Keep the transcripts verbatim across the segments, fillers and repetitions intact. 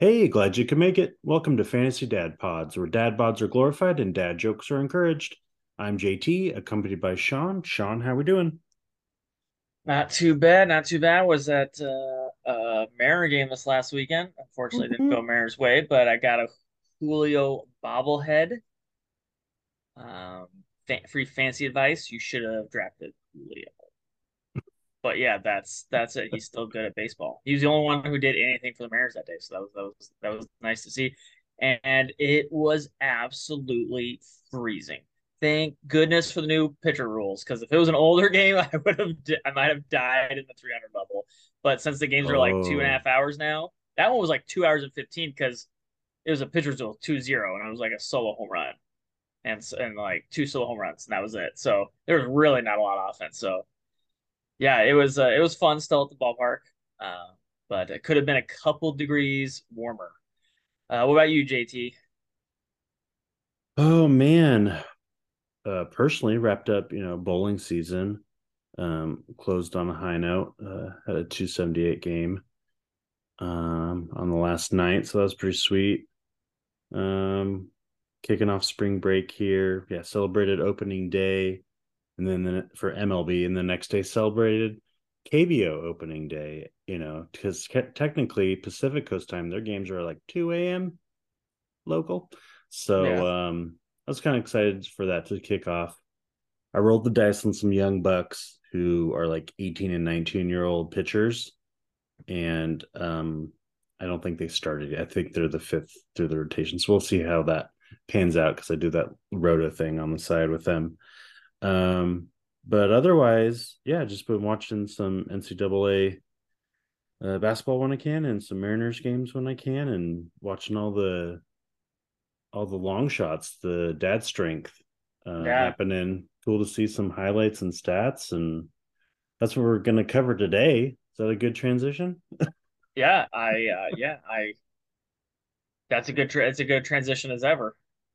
Hey, glad you could make it. Welcome to Fantasy Dad Pods, where dad bods are glorified and dad jokes are encouraged. I'm J T, accompanied by Sean. Sean, how we doing? Not too bad, not too bad. Was at uh, uh Mariner game this last weekend. Unfortunately, didn't go Mariners' way, but I got a Julio bobblehead. Um, fa Free fancy advice: you should have drafted Julio. But yeah, that's that's it. He's still good at baseball. He was the only one who did anything for the Mariners that day, so that was that was that was nice to see. And it was absolutely freezing. Thank goodness for the new pitcher rules, because if it was an older game, I would have I might have died in the three hundred bubble. But since the games are like two and a Oh, half hours now, that one was like two hours and fifteen because it was a pitcher's duel two zero, and it was like a solo home run and and like two solo home runs, and that was it. So there was really not a lot of offense. So yeah, it was uh, it was fun still at the ballpark, uh, but it could have been a couple degrees warmer. Uh, what about you, J T? oh man. Uh, personally, wrapped up, you know, bowling season. Um, closed on a high note. Uh, had a two seventy-eight game um, on the last night, so that was pretty sweet. Um, Kicking off spring break here. Yeah, celebrated opening day. And then the, for M L B, and the next day celebrated K B O opening day, you know, because technically Pacific Coast time, their games are like two a m local. So Yeah, um, I was kind of excited for that to kick off. I rolled the dice on some young bucks who are like eighteen and nineteen year old pitchers. And um, I don't think they started yet. I think they're the fifth through the rotation. So we'll see how that pans out because I do that rota thing on the side with them. Um, but otherwise, yeah, just been watching some N C double A uh, basketball when I can, and some Mariners games when I can, and watching all the all the long shots, the dad strength uh, yeah, happening. Cool to see some highlights and stats, and that's what we're going to cover today. Is that a good transition? yeah. I uh, yeah, I that's a good tra it's a good transition as ever.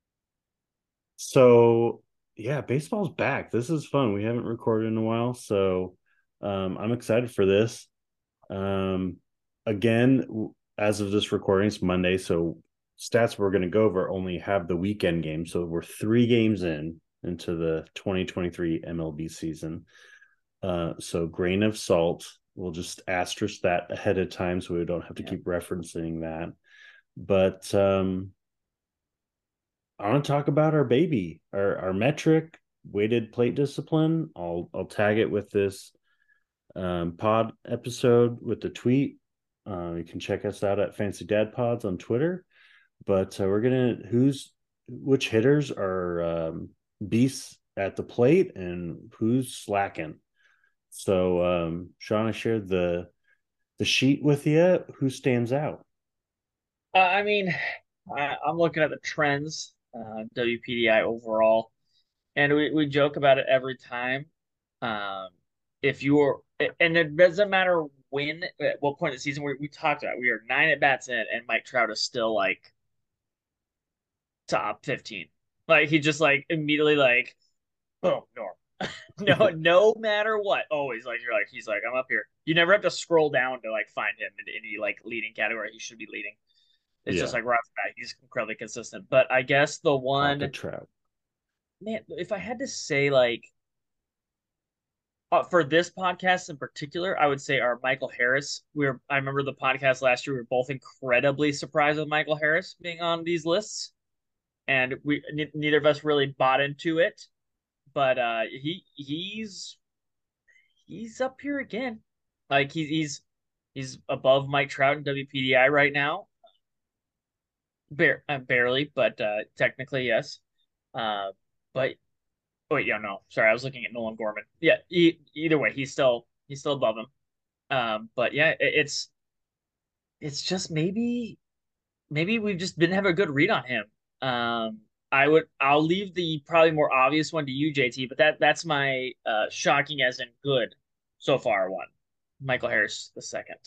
So, yeah, baseball's back. This is fun. We haven't recorded in a while, so um, I'm excited for this. Um, Again, as of this recording, it's Monday, so stats we're going to go over only have the weekend game. So we're three games in into the twenty twenty-three M L B season. Uh, so grain of salt. We'll just asterisk that ahead of time so we don't have to Yeah, keep referencing that. But um, I want to talk about our baby, our our metric weighted plate discipline. I'll I'll tag it with this um, pod episode with the tweet. Uh, you can check us out at Fancy Dad Pods on Twitter. But uh, we're gonna who's which hitters are um, beasts at the plate and who's slacking. So, um, Sean, I shared the the sheet with you. Who stands out? uh, I mean, I, I'm looking at the trends, uh, W P D I overall, and we we joke about it every time. Um, if you're, and it doesn't matter when, at what point in the season we we talked about, we are nine at bats in, and Mike Trout is still like top fifteen. Like he just like immediately like boom, norm. No, no matter what, always like you're like he's like I'm up here. You never have to scroll down to like find him in any like leading category he should be leading. It's just Yeah, like right off the bat, he's incredibly consistent. But I guess the Pocket one Trout. man, if I had to say like uh, for this podcast in particular, I would say our Michael Harris. We were I remember the podcast last year. We were both incredibly surprised with Michael Harris being on these lists, and we n neither of us really bought into it. But uh, he he's he's up here again. Like he's he's he's above Mike Trout in W P D I right now. Bare, uh, barely, but uh, technically yes. Uh, but oh, wait, yeah, no, sorry, I was looking at Nolan Gorman. Yeah, e either way, he's still he's still above him. Um, but yeah, it, it's it's just maybe maybe we've just didn't have a good read on him. Um, I would I'll leave the probably more obvious one to you, J T, but that that's my uh, shocking as in good so far one. Michael Harris the second.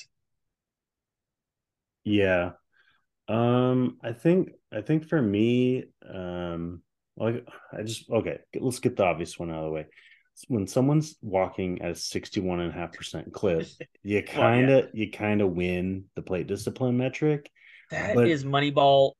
Yeah. Um, I think I think for me, um, like I just okay, let's get the obvious one out of the way. When someone's walking at a sixty-one and a half percent clip, you Well, kind yeah, of you kind of win the plate discipline metric. That But is Moneyball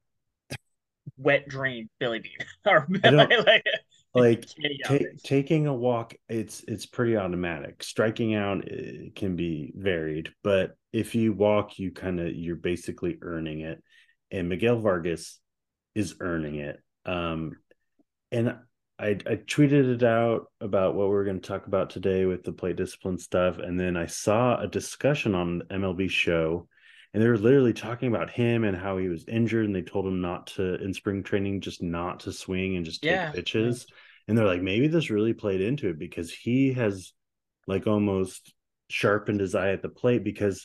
wet dream Billy Bean or I don't like like Kenny ta- Galladay. taking a walk. It's it's pretty automatic. Striking out, it can be varied, but if you walk, you kind of you're basically earning it. And Miguel Vargas is earning it. Um, and I, I tweeted it out about what we were going to talk about today with the plate discipline stuff. And then I saw a discussion on M L B Show, and they were literally talking about him and how he was injured. And they told him not to, in spring training, just not to swing and just take Yeah, yeah, pitches. And they're like, maybe this really played into it because he has like almost sharpened his eye at the plate because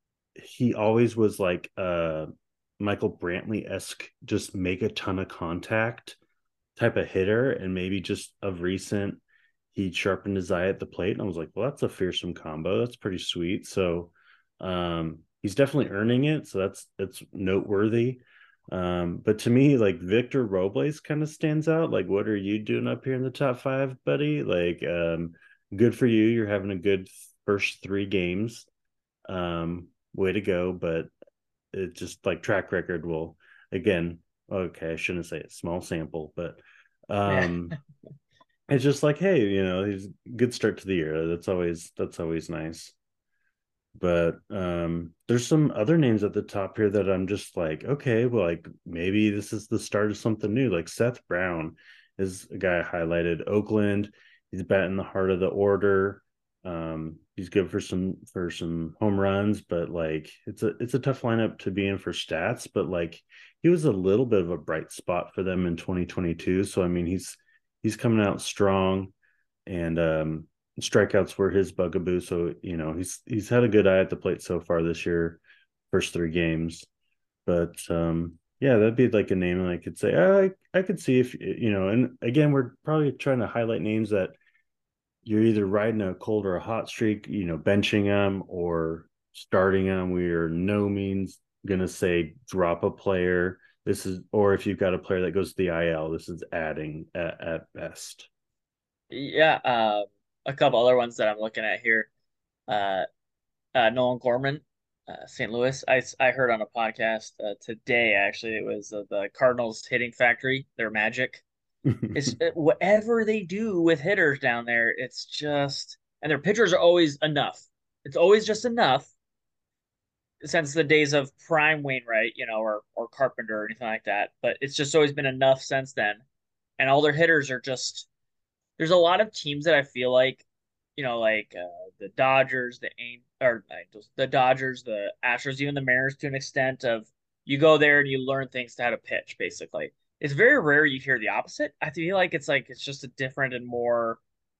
he always was like uh Michael Brantley esque, just make a ton of contact type of hitter, and maybe just of recent he sharpened his eye at the plate, and I was like, well, that's a fearsome combo, that's pretty sweet. So um he's definitely earning it, so that's that's noteworthy. Um but to me, like, Victor Robles kind of stands out. Like, what are you doing up here in the top five, buddy? Like, um good for you, you're having a good first three games. Um way to go. But it just, like, track record will, again, okay, I shouldn't say it, small sample, but yeah. um it's just like, hey, you know, he's good start to the year. That's always that's always nice. But um there's some other names at the top here that I'm just like, okay, well, like, maybe this is the start of something new. Like, Seth Brown is a guy I highlighted. Oakland, he's batting the heart of the order. Um he's good for some for some home runs, but like, it's a it's a tough lineup to be in for stats. But like, he was a little bit of a bright spot for them in twenty twenty-two, so I mean, he's he's coming out strong. And um strikeouts were his bugaboo. So, you know, he's he's had a good eye at the plate so far this year, first three games. But um yeah, that'd be like a name I could say, oh, I I could see if, you know. And again, we're probably trying to highlight names that you're either riding a cold or a hot streak, you know, benching them or starting them. We are no means gonna say drop a player. This is, or if you've got a player that goes to the I L, this is adding at, at best. Yeah, um, a couple other ones that I'm looking at here. Uh, uh, Nolan Gorman, uh, Saint Louis. I, I heard on a podcast uh, today, actually, it was uh, the Cardinals hitting factory, their magic. It's uh, whatever they do with hitters down there, it's just, and their pitchers are always enough. It's always just enough since the days of prime Wainwright, you know, or or Carpenter or anything like that. But it's just always been enough since then. And all their hitters are just there's a lot of teams that I feel like, you know, like uh, the Dodgers, the Ain or Angels, the Dodgers, the Astros, even the Mariners to an extent of you go there and you learn things to how to pitch, basically. It's very rare you hear the opposite. I feel like it's like it's just a different and more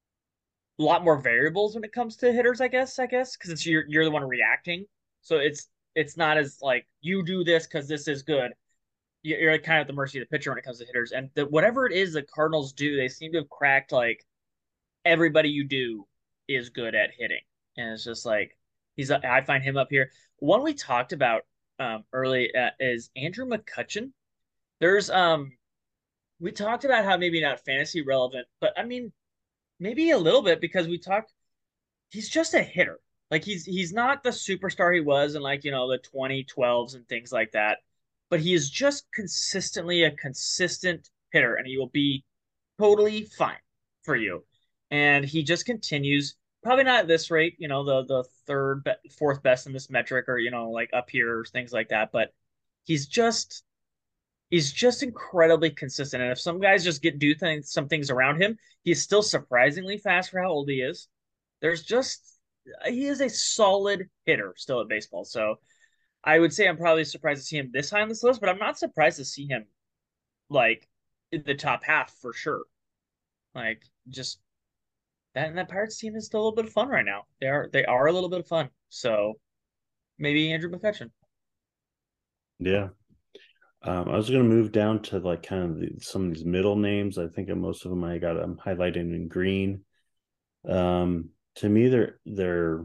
a lot more variables when it comes to hitters, I guess, I guess, because it's you're you're the one reacting. So it's it's not as like you do this because this is good. You're like kind of at the mercy of the pitcher when it comes to hitters. And the, whatever it is the Cardinals do, they seem to have cracked like everybody you do is good at hitting. And it's just like he's I find him up here. One we talked about um early uh, is Andrew McCutchen. There's um we talked about how maybe not fantasy relevant, but I mean maybe a little bit because we talked he's just a hitter. Like he's he's not the superstar he was in like, you know, the twenty twelves and things like that, but he is just consistently a consistent hitter and he will be totally fine for you. And he just continues, probably not at this rate, you know, the the third, fourth best in this metric, or you know, like up here, or things like that. But he's just he's just incredibly consistent. And if some guys just get do things, some things around him, he's still surprisingly fast for how old he is. There's just he is a solid hitter still at baseball. So I would say I'm probably surprised to see him this high on this list, but I'm not surprised to see him like in the top half for sure. Like just that and that Pirates team is still a little bit of fun right now. They are they are a little bit of fun. So maybe Andrew McCutchen. Yeah. Um, I was going to move down to like kind of the, some of these middle names. I think most of them I got them highlighted in green. Um, to me, they're they're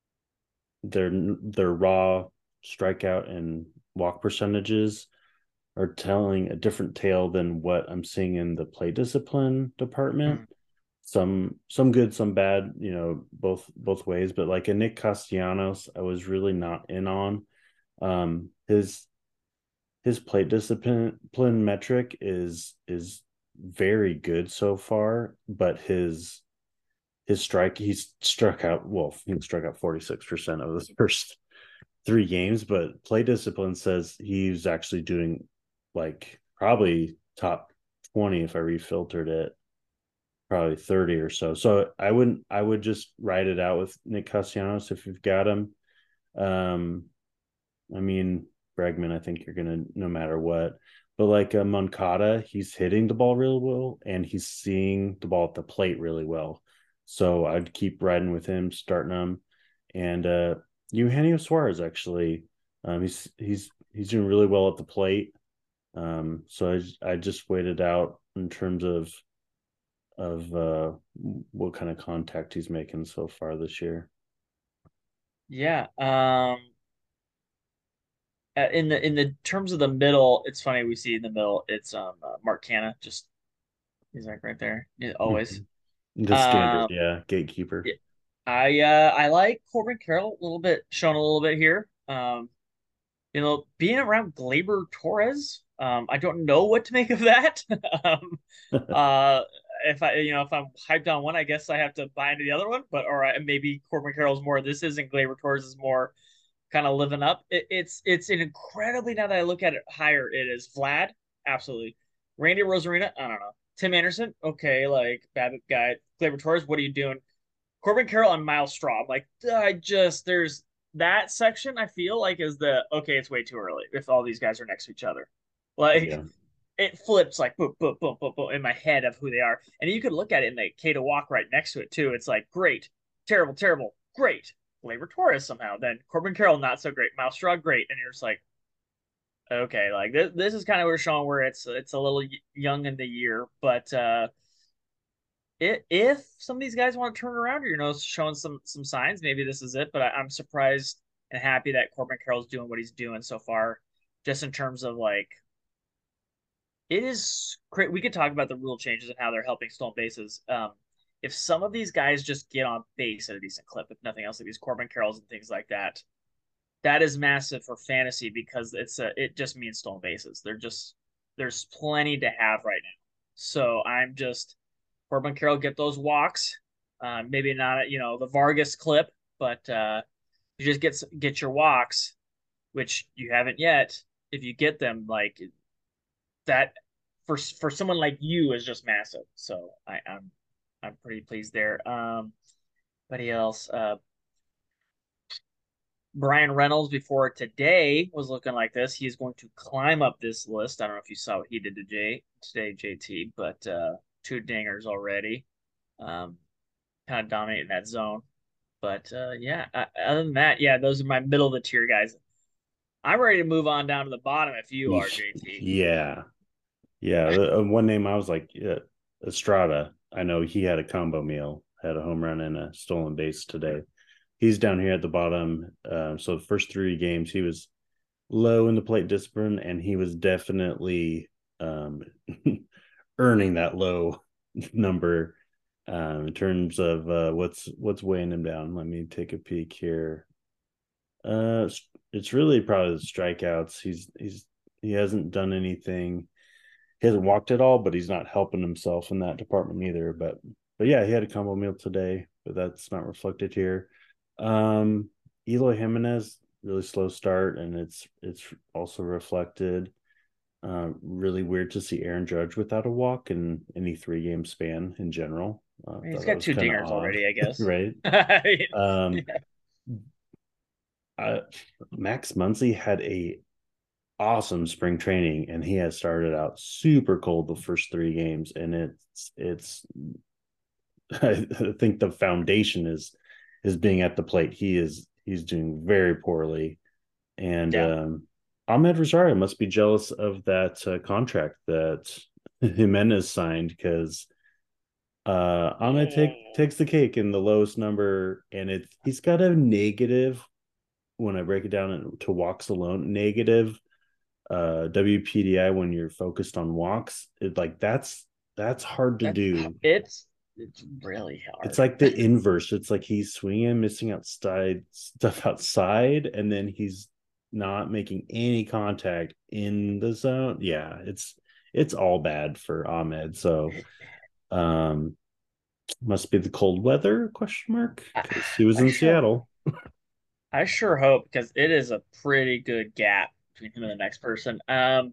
they're they're raw strikeout and walk percentages are telling a different tale than what I'm seeing in the play discipline department. Mm. Some some good, some bad, you know, both both ways. But like a Nick Castellanos, I was really not in on. Um, his his plate discipline metric is is very good so far, but his his strike he's struck out well he struck out forty-six percent of the first three games, but play discipline says he's actually doing like probably top twenty if I refiltered it, probably thirty or so. So I wouldn't I would just ride it out with Nick Castellanos if you've got him. Um I mean, Bregman, I think you're gonna no matter what. But like uh, Moncada, he's hitting the ball really well, and he's seeing the ball at the plate really well. So I'd keep riding with him, starting him, and uh, Eugenio Suarez actually, um, he's he's he's doing really well at the plate. Um, so I I just waited out in terms of of uh, what kind of contact he's making so far this year. Yeah. Um, uh, in the in the terms of the middle, it's funny we see in the middle. It's um uh, Mark Canna, just he's like right there, yeah, always. Mhm. The standard, Um, yeah, gatekeeper. yeah, I uh I like Corbin Carroll a little bit, shown a little bit here. Um, you know, being around Gleyber Torres, um, I don't know what to make of that. um, uh, if I, you know, if I'm hyped on one, I guess I have to buy into the other one. But or maybe Corbin Carroll's more. This isn't Gleyber Torres is more kind of living up. It, it's it's an incredibly now that I look at it higher. It is Vlad, absolutely. Randy Rosarina, I don't know. Tim Anderson, okay, like Babbitt guy. Gleyber Torres, what are you doing? Corbin Carroll and Miles Straw. I'm like, I just there's that section I feel like is the okay, it's way too early if all these guys are next to each other. Like Yeah. it flips like boom, boom, boom, boom, boom in my head of who they are. And you could look at it in the K to walk right next to it too. It's like great, terrible, terrible, great. Gleyber Torres somehow. Then Corbin Carroll, not so great. Miles Straw, great. And you're just like, okay, like this this is kind of where showing where it's it's a little young in the year, but uh it, if some of these guys want to turn around, or you know, showing some some signs, maybe this is it. But I, I'm surprised and happy that Corbin Carroll's doing what he's doing so far, just in terms of like it is great. We could talk about the rule changes and how they're helping stolen bases. Um, if some of these guys just get on base at a decent clip, if nothing else, like these Corbin Carrolls and things like that, that is massive for fantasy because it's a it just means stolen bases. They're just there's plenty to have right now. So I'm just Corbin Carroll get those walks. Uh, maybe not, you know, the Vargas clip, but uh, you just get get your walks, which you haven't yet. If you get them, like that, for for someone like you is just massive. So I, I'm I'm pretty pleased there. Um, anybody else? Uh, Brian Reynolds before today was looking like this. He's going to climb up this list. I don't know if you saw what he did to Jay today, J T, but uh, two dingers already. Um, kind of dominating that zone. But uh, yeah, uh, other than that, yeah, those are my middle of the tier guys. I'm ready to move on down to the bottom if you are, J T. Yeah. Yeah. The, uh, one name I was like, yeah, Estrada. I know he had a combo meal, had a home run and a stolen base today. He's down here at the bottom. Uh, so the first three games, he was low in the plate discipline, and he was definitely um, earning that low number um, in terms of uh, what's what's weighing him down. Let me take a peek here. Uh, it's really probably the strikeouts. He's he's he hasn't done anything. He hasn't walked at all, but he's not helping himself in that department either. But but yeah, he had a combo meal today, but that's not reflected here. Um, Eloy Jimenez, really slow start, and it's it's also reflected. Uh, really weird to see Aaron Judge without a walk in any three game span in general. Uh, He's thought that got was two kind of dingers odd, already, I guess. right? Yeah. Um, I, Max Muncy had a awesome spring training, and he has started out super cold the first three games, and it's it's I think the foundation is is being at the plate. He is he's doing very poorly, and Yeah. um, Ahmed Rosario must be jealous of that uh, contract that Jimenez signed because uh, Ahmed take, takes the cake in the lowest number, and it's he's got a negative when I break it down to walks alone, negative uh W P D I when you're focused on walks. It like that's that's hard to That's do. it's it's really It's hard. like the inverse. It's like he's swinging, missing outside stuff outside, and then he's not making any contact in the zone. Yeah, it's it's all bad for Ahmed. So um must be the cold weather question mark I, because he was I in sure Seattle. I sure hope because it is a pretty good gap between him and the next person. Um,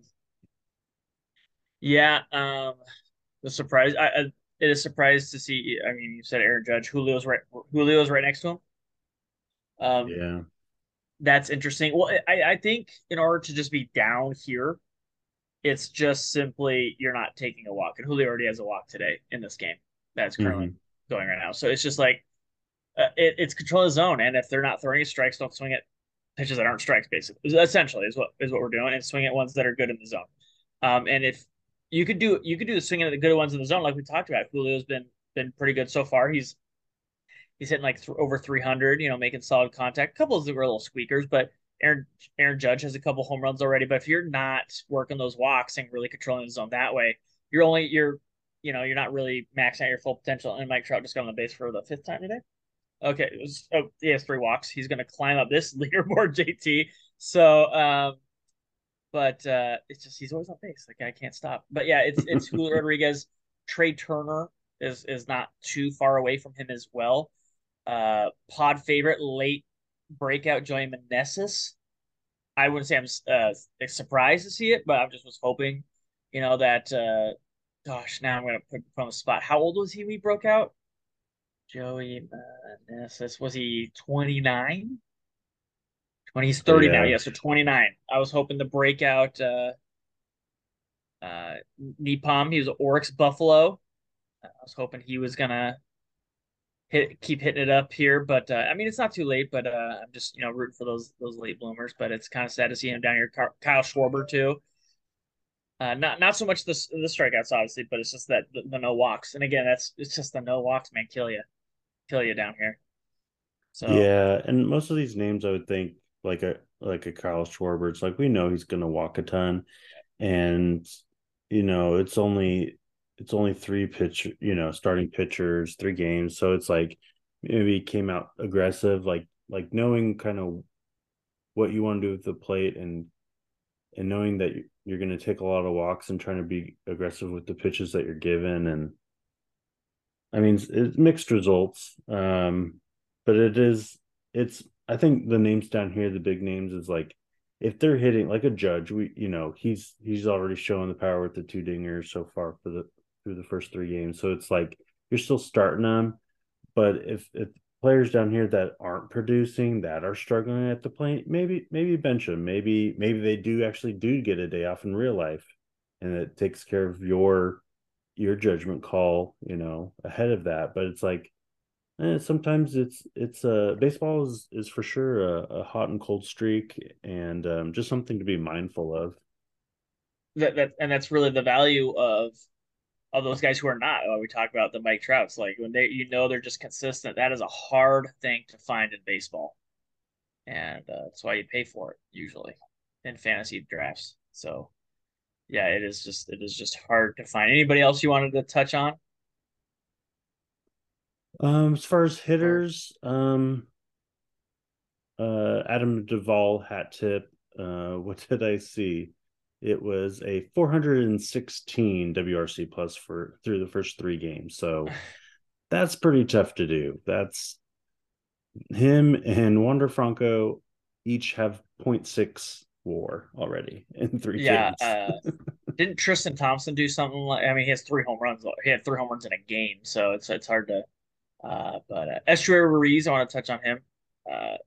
yeah, um, the surprise. I, I it is surprised to see. I mean, you said Aaron Judge. Julio's right. Julio's right next to him. Um, Yeah. that's interesting. Well, I I think in order to just be down here, it's just simply you're not taking a walk, and Julio already has a walk today in this game that's currently Hmm. going right now. So it's just like uh, it, it's control the zone, and if they're not throwing any strikes, don't swing at pitches that aren't strikes. Basically, essentially is what is what we're doing, and swing at ones that are good in the zone. Um, and if you could do you could do the swinging at the good ones in the zone, like we talked about. Julio's been been pretty good so far. He's he's hitting like th- over three hundred, you know, making solid contact. A couple of them were little squeakers, but Aaron Aaron Judge has a couple home runs already. But if you're not working those walks and really controlling the zone that way, you're only you're you know you're not really maxing out your full potential. And Mike Trout just got on the base for the fifth time today. Okay, it was, oh, he has three walks. He's going to climb up this leaderboard, J T. So, um, but uh, it's just he's always on base. The guy can't stop. But yeah, it's it's Julio Rodriguez. Trey Turner is is not too far away from him as well. Uh, pod favorite late breakout Joey Meneses. I wouldn't say I'm uh, surprised to see it, but I just was hoping, you know, that. Uh, gosh, now I'm going to put him on the spot. How old was he when he broke out? Joey Meneses. Was he twenty-nine? When he's thirty now, Yeah. yeah, so twenty-nine. I was hoping to break out uh uh Nepom. He was Oryx Buffalo. I was hoping he was gonna hit keep hitting it up here, but uh, I mean it's not too late. But uh, I'm just you know rooting for those those late bloomers. But it's kind of sad to see him down here. Kyle Schwarber too. Uh, not not so much the the strikeouts obviously, but it's just that the, the no walks. And again, that's it's just the no walks, man, kill you, kill you down here. So Yeah, and most of these names I would think like a like a Kyle Schwarber, it's like we know he's gonna walk a ton. And you know, it's only it's only three pitch, you know, starting pitchers, three games. So it's like maybe he came out aggressive, like like knowing kind of what you want to do with the plate and and knowing that you're going to take a lot of walks and trying to be aggressive with the pitches that you're given. And I mean, it's mixed results, um, but it is it's. I think the names down here, the big names, is like if they're hitting like a Judge, we you know he's he's already showing the power with the two dingers so far for the through the first three games. So it's like you're still starting them, but if if players down here that aren't producing, that are struggling at the plate, maybe maybe bench them. Maybe maybe they do actually do get a day off in real life, and it takes care of your your judgment call, you know, ahead of that. But it's like eh, sometimes it's it's uh baseball is is for sure a, a hot and cold streak, and um, just something to be mindful of. that that and that's really the value of of those guys who are not. Well, we talk about the Mike Trouts, like when they, you know, they're just consistent. That is a hard thing to find in baseball, and uh, that's why you pay for it usually in fantasy drafts. So yeah, it is just it is just hard to find. Anybody else you wanted to touch on? Um, as far as Or hitters, um, uh, Adam Duvall hat tip. Uh, what did I see? It was a four hundred sixteen W R C plus for through the first three games. So that's pretty tough to do. That's him and Wander Franco each have zero point six war already in three yeah, games. uh, didn't Tristan Thompson do something like? I mean, he has three home runs. He had three home runs in a game, so it's it's hard to. Uh, but uh, Estuary Ruiz, I want to touch on him. Uh,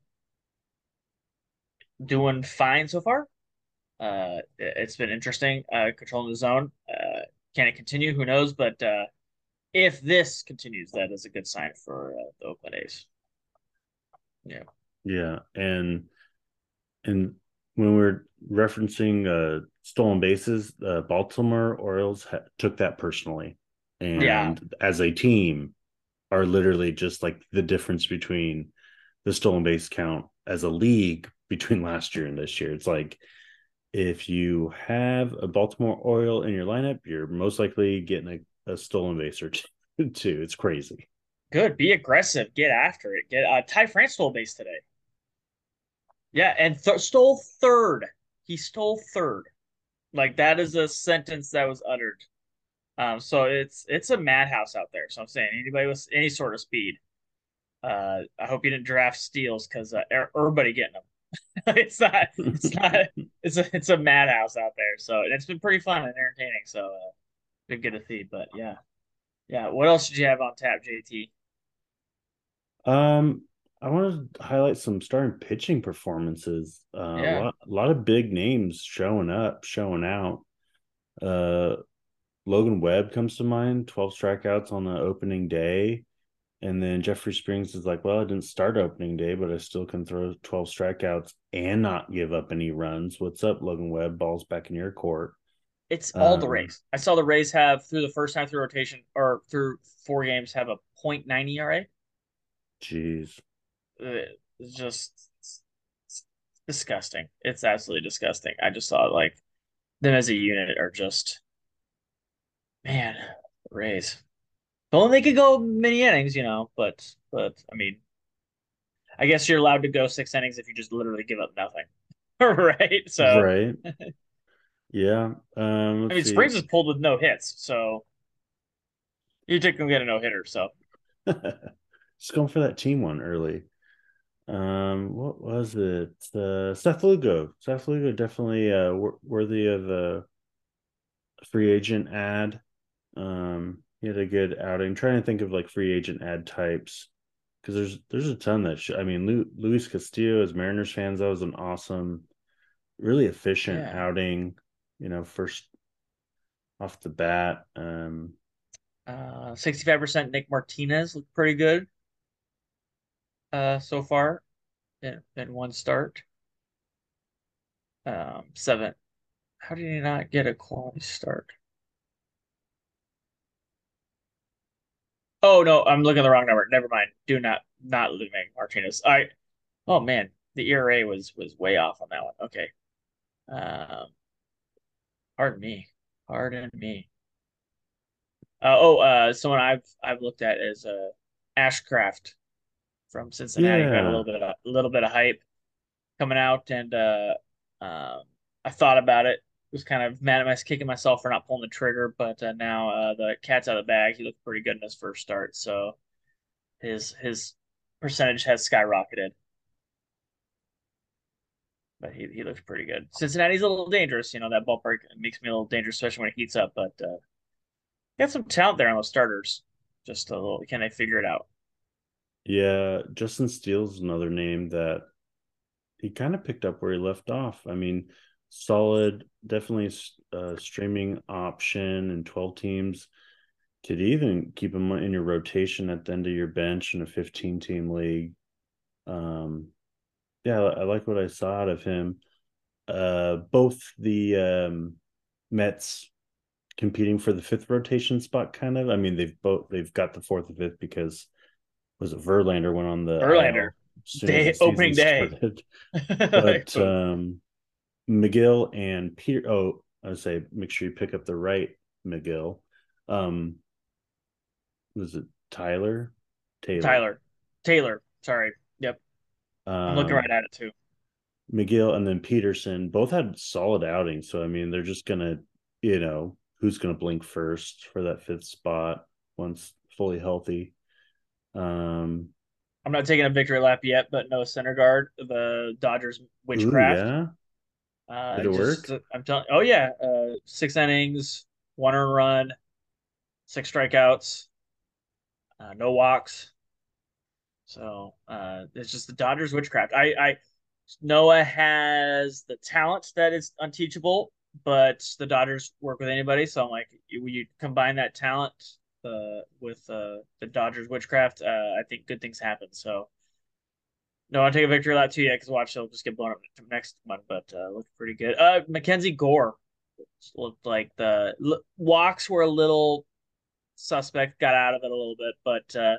doing fine so far. Uh, it's been interesting, uh, controlling the zone. Uh, can it continue? Who knows? But uh, if this continues, that is a good sign for uh, the Oakland A's. Yeah. Yeah, and and when we're referencing uh, stolen bases, the Baltimore Orioles ha- took that personally, Yeah. and as a team, are literally just like the difference between the stolen base count as a league between last year and this year. It's like if you have a Baltimore Oriole in your lineup, you're most likely getting a, a stolen base or two. It's crazy. Good. Be aggressive. Get after it. Get uh, Ty France stole base today. Yeah, and th stole third. He stole third. Like that is a sentence that was uttered. Um, so it's it's a madhouse out there. So I'm saying anybody with any sort of speed. Uh, I hope you didn't draft steals because uh, er- everybody getting them. It's not. It's not. It's a it's a madhouse out there. So and it's been pretty fun and entertaining. So uh, been good to see. But yeah, yeah. What else did you have on tap, J T? Um, I want to highlight some starting pitching performances. Uh, a Yeah, lot, a lot of big names showing up, showing out. Uh, Logan Webb comes to mind, twelve strikeouts on the opening day. And then Jeffrey Springs is like, well, I didn't start opening day, but I still can throw twelve strikeouts and not give up any runs. What's up, Logan Webb? Ball's back in your court. it's all the Um, Rays. I saw the Rays have through the first time through rotation or through four games have a point nine E R A. geez. It's just it's disgusting. It's absolutely disgusting. I just saw like them as a unit are just man, Rays. If only they could go many innings, you know. But but I mean, I guess you're allowed to go six innings if you just literally give up nothing, right? So Right. Yeah. Um, I let's mean, see. Springs is pulled with no hits, so you take him get a no hitter. So Just going for that team one early. Um, what was it? Uh, Seth Lugo. Seth Lugo definitely uh wor- worthy of a free agent ad. Um, he had a good outing. Trying to think of like free agent ad types because there's there's a ton that sh I mean, Lu Luis Castillo as Mariners fans, that was an awesome, really efficient yeah, outing. You know, first off the bat. Um, uh, sixty-five percent Nick Martinez looked pretty good uh so far in, in one start. Um, seven. How did he not get a quality start? Oh no, I'm looking at the wrong number. Never mind. Do not not Nick Martinez. I oh man, the E R A was was way off on that one. Okay. Um, pardon me. Pardon me. Uh, oh, uh, someone I've I've looked at is uh, Ashcraft from Cincinnati. Got a little yeah, bit of, a little bit of hype coming out, and uh, um, I thought about it. Was kind of mad at myself, kicking myself for not pulling the trigger, but uh, now uh, the cat's out of the bag. He looked pretty good in his first start, so his his percentage has skyrocketed. But he he looks pretty good. Cincinnati's a little dangerous, you know. That ballpark makes me a little dangerous, especially when it heats up. But uh, got some talent there on those starters. Just a little, can they figure it out? yeah. Justin Steele's another name that he kind of picked up where he left off. I mean, solid, definitely a streaming option and twelve teams. Could even keep him in your rotation at the end of your bench in a fifteen team league. Um, yeah, I like what I saw out of him. Uh, both the um, Mets competing for the fifth rotation spot, kind of. I mean, they've both they've got the fourth and fifth because was it Verlander went on the Verlander, I L as soon as the day season opening day. started. Like, But um, McGill and Peter. Oh, I would say make sure you pick up the right McGill. Um, was it Tyler Taylor? Tyler, Taylor. Sorry. Yep. I'm looking right Um, at it too. McGill and then Peterson both had solid outings. So I mean, they're just gonna, you know, who's gonna blink first for that fifth spot once fully healthy. Um, I'm not taking a victory lap yet, but no center guard. The Dodgers ooh, witchcraft. yeah, did Uh, it just work? I'm telling. Oh yeah, uh, six innings, one earned run, six strikeouts, uh, no walks. So uh, it's just the Dodgers witchcraft. I, I Noah has the talent that is unteachable, but the Dodgers work with anybody. So I'm like, you, you combine that talent uh, with uh, the Dodgers witchcraft, uh, I think good things happen. So no, I'll take a victory lap too yet because watch they'll just get blown up next one, but uh, looked pretty good. Uh, Mackenzie Gore looked like the l- walks were a little suspect, got out of it a little bit, but uh,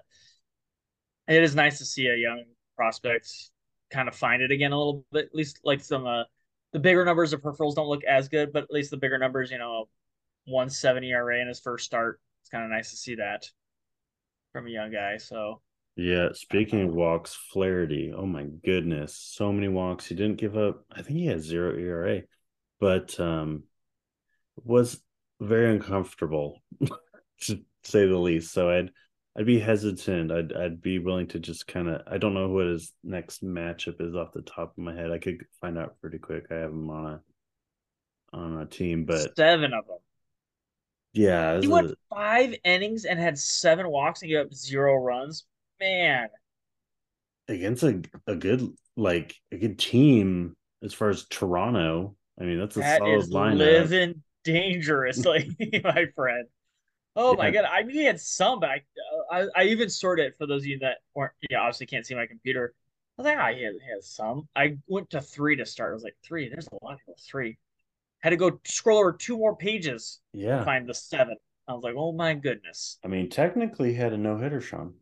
it is nice to see a young prospect kind of find it again a little bit. At least like some uh, the bigger numbers of peripherals don't look as good, but at least the bigger numbers, you know, one seventy E R A in his first start. It's kind of nice to see that from a young guy. So Yeah, speaking of Uh, walks, Flaherty. Oh my goodness, so many walks. He didn't give up. I think he had zero E R A, but um, was very uncomfortable to say the least. So I'd I'd be hesitant. I'd I'd be willing to just kind of. I don't know what his next matchup is off the top of my head. I could find out pretty quick. I have him on a on a team, but Seven of them. yeah, He this went is five innings and had seven walks and gave up zero runs. Man, against a a good like a good team as far as Toronto. I mean, that's a that solid is lineup. living dangerously, my friend. Oh my Yeah, god! I knew he had some, but I, I, I even sorted it for those of you that weren't, yeah, obviously can't see my computer. I was like, ah, oh, he, has, he has some. I went to three to start. I was like, three. There's a lot of people. Three. Had to go scroll over two more pages to yeah. find the seven. I was like, oh my goodness. I mean, technically, he had a no hitter, Sean.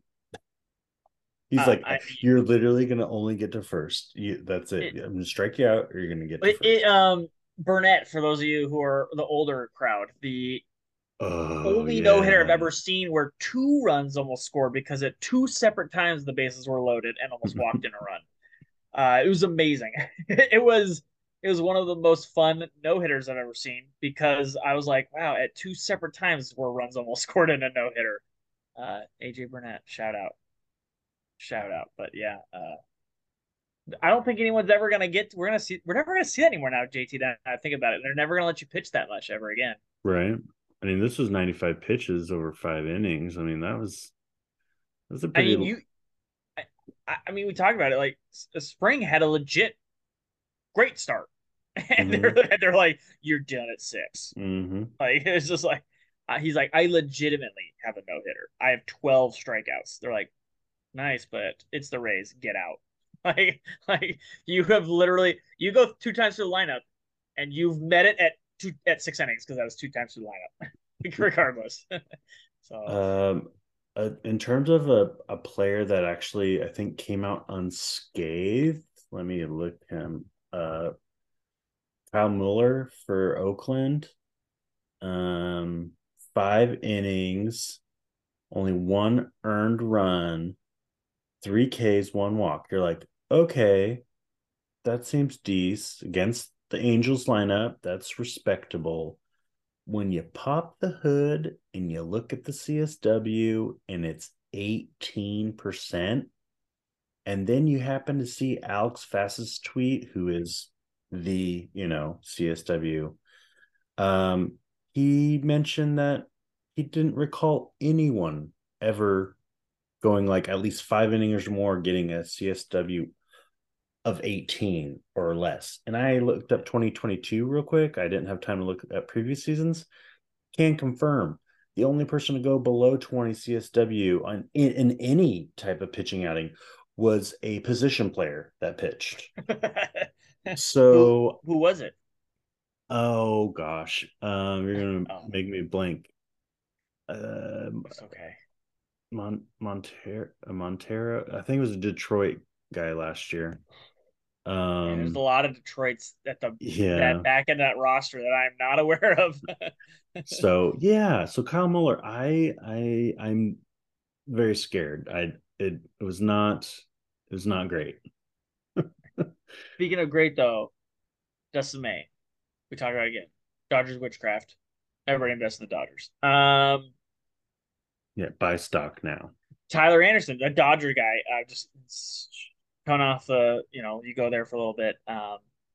He's Uh, like, I mean, you're literally gonna only get to first. You, that's it. it, I'm gonna strike you out, or you're gonna get to it, it, first. um, Burnett, for those of you who are the older crowd, the Oh only no hitter I've yeah. ever seen where two runs almost scored because at two separate times the bases were loaded and almost walked in a run. Uh, it was amazing. it was it was one of the most fun no hitters I've ever seen because I was like, wow, at two separate times where runs almost scored in a no hitter. Uh, A J Burnett, shout out, shout out. But yeah, uh, I don't think anyone's ever gonna get. We're gonna see. We're never gonna see that anymore now, J T. That I think about it, they're never gonna let you pitch that much ever again. Right. I mean, this was ninety-five pitches over five innings. I mean, that was that's a I pretty. mean, you. I, I mean, we talked about it. Like spring had a legit great start, and they're Mm-hmm, they're like, you're done at six. mm-hmm. Like it's just like uh, he's like, I legitimately have a no hitter. I have twelve strikeouts. They're like, nice, but it's the Rays. Get out. Like like you have literally you go two times through the lineup, and you've met it at two at six innings because that was two times through the lineup, regardless. So Um, uh, in terms of a, a player that actually I think came out unscathed, let me look him. Uh, Kyle Mueller for Oakland. Um, five innings, only one earned run, three Ks, one walk. You're like, okay, that seems decent against the Angels lineup. That's respectable. When you pop the hood and you look at the C S W and it's eighteen percent, and then you happen to see Alex Fass's tweet, who is the, you know, C S W, um, he mentioned that he didn't recall anyone ever going like at least five innings or more getting a C S W of eighteen or less. And I looked up twenty twenty-two real quick. I didn't have time to look at previous seasons. Can confirm the only person to go below twenty C S W on in, in any type of pitching outing was a position player that pitched. who So, who was it? oh gosh, um, you're gonna Oh, make me blank. Um, it's okay. Mon Montero, Montero. I think it was a Detroit guy last year. Yeah, there's a Um, lot of Detroit's at the that yeah. back in that roster that I'm not aware of. So yeah. So Kyle Muller, I I I'm very scared. I it, it was not it was not great. Speaking of great though, Dustin May. We talk about it again. Dodgers witchcraft. Everybody invest in the Dodgers. Um, Yeah, buy stock now. Tyler Anderson, a Dodger guy, uh, just coming off the, you know, you go there for a little bit. Um,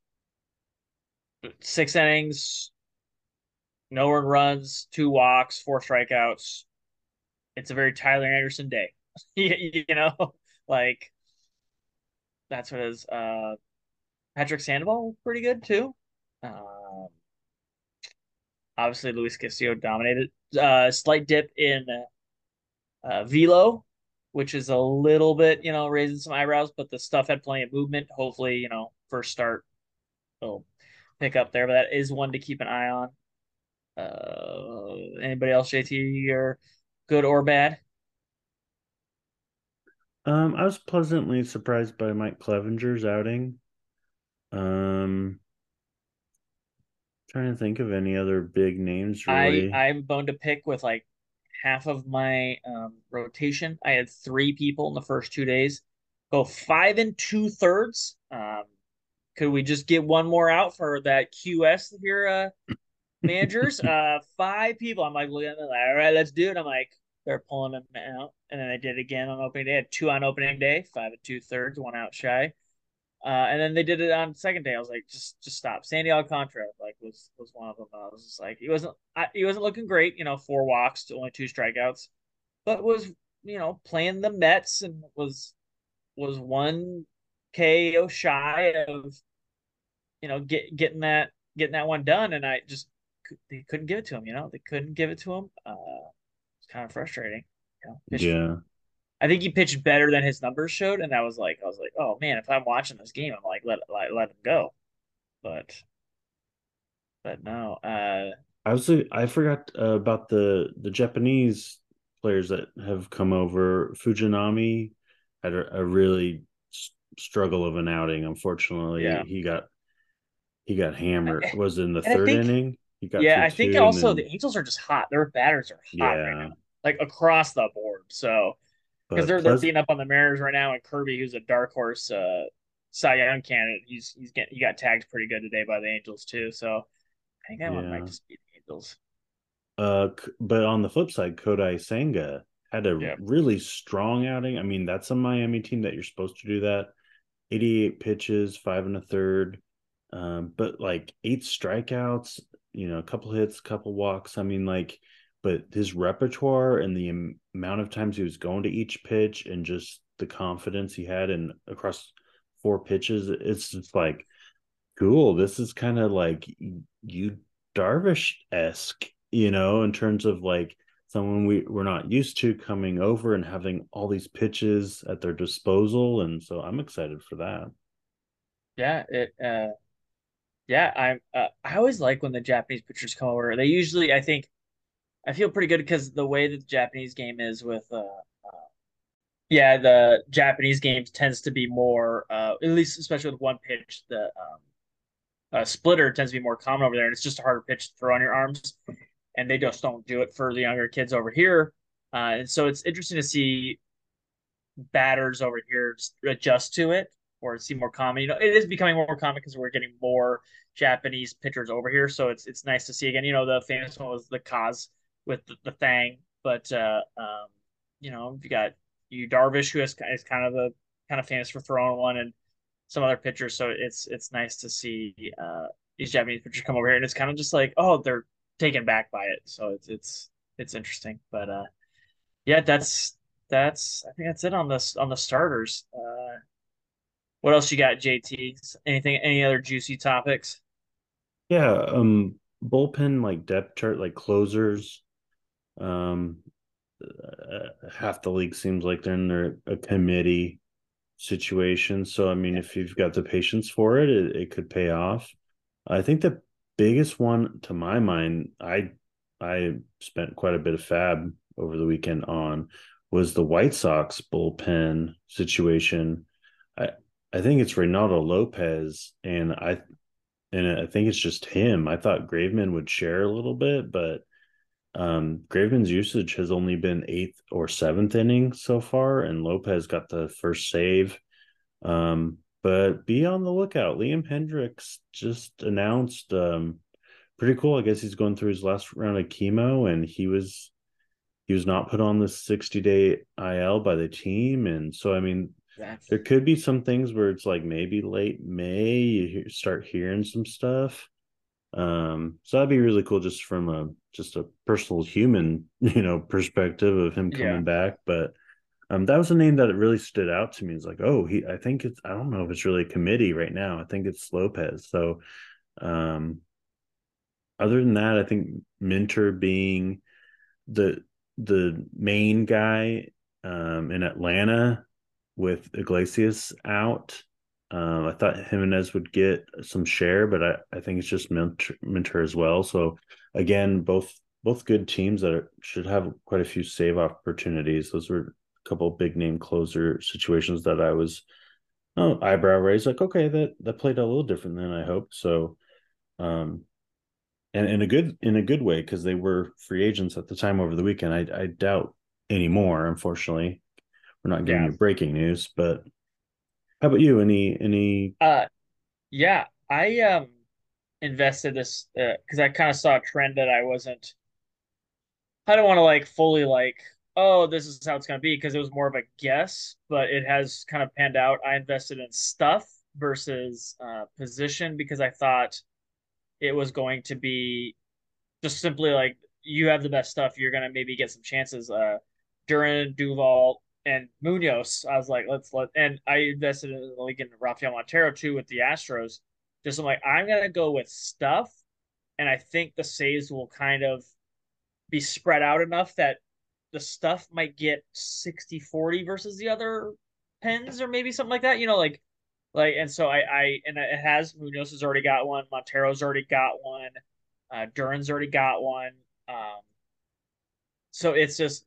six innings, no earned runs, two walks, four strikeouts. It's a very Tyler Anderson day. you, you know, like that's what it is. Uh, Patrick Sandoval pretty good too. Um, obviously, Luis Castillo dominated. Uh, slight dip in uh, velo, which is a little bit, you know, raising some eyebrows, but the stuff had plenty of movement. Hopefully, you know, first start will pick up there, but that is one to keep an eye on. Uh, anybody else, J T, or good or bad? Um, I was pleasantly surprised by Mike Clevenger's outing. Um, trying to think of any other big names I really. I'm bone to pick with like half of my um, rotation. I had three people in the first two days go five and two thirds. Um, could we just get one more out for that Q S here, uh, managers? Uh, five people. I'm like, looking at them, like, all right, let's do it. I'm like, they're pulling them out, and then I did it again on opening day. I had two on opening day, five and two thirds, one out shy. Uh, and then they did it on the second day. I was like, just just stop. Sandy Alcantara like was was one of them. I was just like, he wasn't I, he wasn't looking great. You know, four walks to only two strikeouts, but was you know playing the Mets and was was one K O shy of you know get getting that getting that one done. And I just they couldn't give it to him. You know, they couldn't give it to him. Uh, it's kind of frustrating. You know, pitched Yeah. I think he pitched better than his numbers showed, and I was like, I was like, oh man, if I'm watching this game, I'm like, let let, let him go. But but no, uh, I was I forgot uh, about the the Japanese players that have come over. Fujinami had a, a really s- struggle of an outing. yeah, Unfortunately, he got he got I, hammered. Was it in the and I third think inning? He got yeah, through I think two, and also then the Angels are just hot. Their batters are hot right yeah. now, like across the board. So because But they're they're Pleas beating up on the Mariners right now, and Kirby, who's a dark horse uh, Cy Young candidate, he's he's getting he got tagged pretty good today by the Angels too. So I think that one might yeah. just be the Angels. Uh, c- but on the flip side, Kodai Senga had a Yeah, really strong outing. I mean, that's a Miami team that you're supposed to do that. eighty-eight pitches, five and a third, um, but like eight strikeouts, you know, a couple hits, couple walks. I mean, like, but his repertoire and the am- amount of times he was going to each pitch and just the confidence he had and across four pitches, it's just like cool. This is kind of like you Darvish esque, you know, in terms of like someone we we're not used to coming over and having all these pitches at their disposal, and so I'm excited for that. yeah, it. Uh, yeah, I'm. Uh, I always like when the Japanese pitchers come over. They usually, I think, I feel pretty good because the way that the Japanese game is with, uh, uh, yeah, the Japanese games tends to be more, uh, at least especially with one pitch, the um, uh, splitter tends to be more common over there, and it's just a harder pitch to throw on your arms, and they just don't do it for the younger kids over here. Uh, and so it's interesting to see batters over here adjust to it or see more common. You know, it is becoming more common because we're getting more Japanese pitchers over here, so it's it's nice to see again. You know, the famous one was the Kaz with the, the Thang, but uh, um, you know, you got you Darvish, who is, is kind of the kind of famous for throwing one, and some other pitchers. So it's it's nice to see uh, these Japanese pitchers come over here, and it's kind of just like, oh, they're taken back by it. So it's it's it's interesting, but uh, yeah, that's that's I think that's it on this on the starters. Uh, what else you got, J T? Anything? Any other juicy topics? Yeah, um, bullpen like depth chart, like closers. Um, uh, Half the league seems like they're in their, a committee situation. So I mean, Yeah, if you've got the patience for it, it, it could pay off. I think the biggest one to my mind, I I spent quite a bit of fab over the weekend on was the White Sox bullpen situation. I I think it's Reynaldo Lopez, and I and I think it's just him. I thought Graveman would share a little bit, but um, Graveman's usage has only been eighth or seventh inning so far, and Lopez got the first save. Um, but be on the lookout. Liam Hendricks just announced um, pretty cool. I guess he's going through his last round of chemo, and he was he was not put on the sixty day I L by the team, and so I mean, that's there could be some things where it's like maybe late May you hear, start hearing some stuff. Um, so that'd be really cool, just from a just a personal human, you know, perspective of him yeah, coming back. But um, that was a name that really stood out to me. It's like, oh, he. I think it's. I don't know if it's really a committee right now. I think it's Lopez. So um, other than that, I think Minter being the the main guy um, in Atlanta with Iglesias out. Um, I thought Jimenez would get some share, but I, I think it's just Minter, Minter as well. So again, both both good teams that are, should have quite a few save opportunities. Those were a couple of big name closer situations that I was oh eyebrow raised like okay that that played a little different than I hoped. So um, and in a good in a good way because they were free agents at the time over the weekend. I I doubt anymore. Unfortunately, we're not giving Yeah. you breaking news. But how about you? Any any? Uh, yeah. I um invested this uh, because I kind of saw a trend that I wasn't. I don't want to like fully like, oh, this is how it's going to be because it was more of a guess, but it has kind of panned out. I invested in stuff versus uh, position because I thought it was going to be just simply like you have the best stuff, you're gonna maybe get some chances. Uh, Duran, Duval, and Munoz. I was like, let's let, and I invested in the league in Rafael Montero too with the Astros. Just I'm like, I'm gonna go with stuff, and I think the saves will kind of be spread out enough that the stuff might get sixty forty versus the other pens or maybe something like that. You know, like like and so I I and it has Munoz has already got one, Montero's already got one, uh Duran's already got one. Um so it's just